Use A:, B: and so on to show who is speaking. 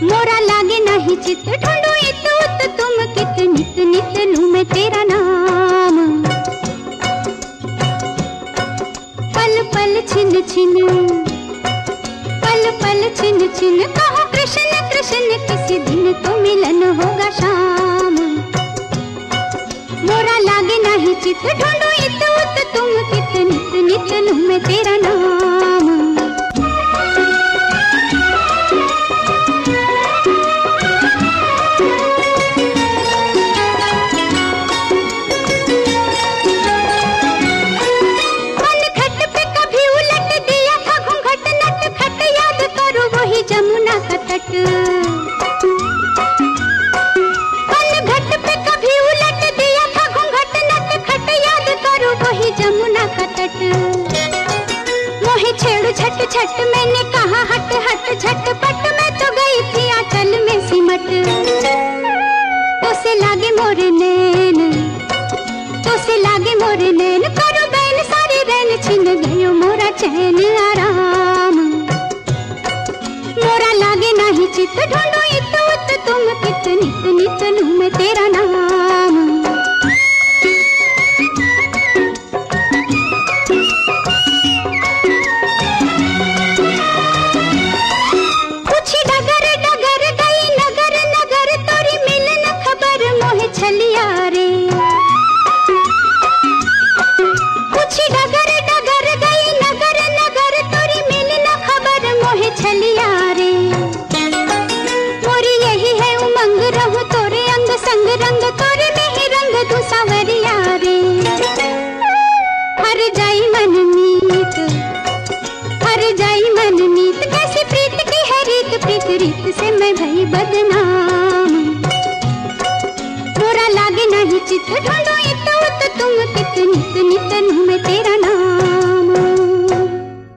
A: मोरा लागे नहीं चित ढूंढू इत उत तुम कित नित नित लूं मैं तेरा नाम। पल पल छिन छिन पल पल छिन छिन कहो कृष्ण कृष्ण किसी दिन तो मिलन होगा शाम। मोरा लागे नहीं चित ढूंढू इत उत तुम कित नित नित लूं मैं तेरा नाम। जमुना का तट पल घट पे कभी उलट दिया था घूंघट नट खट याद करो वही जमुना का तट। मोहे छेड़ू झट झट मैंने कहा हट हट झटपट मैं तो गई थी आंचल में सिमट। तो से लागे मोरे नैन तो से लागे मोरे नैन करो बैन सारे रैन छिन गयो मोरा चैन आराम। मोरा लागे नहीं चित ढूंढू इत उत तुम कित नित नित लूं मैं तेरा नाम। पूछी डगर डगर गई नगर नगर तोरी मिलन खबर मोहे छलिया रे। पूछी डगर डगर गई नगर नगर तोरी मिलन खबर मोहे छलिया रे। मोरी यही है उमंग रहूं तोरे अंग संग रंग तोरे में ही रंग दूं सावरिया रे। हर जाई मन नीत हर जाई मन नीत कैसी प्रीत की है रीत प्रीत रीत से मैं भई बदनाम। मोरा लागे नहीं चित ढूंढू इत उत तुम कित नित नित लूं मैं तेरा नाम।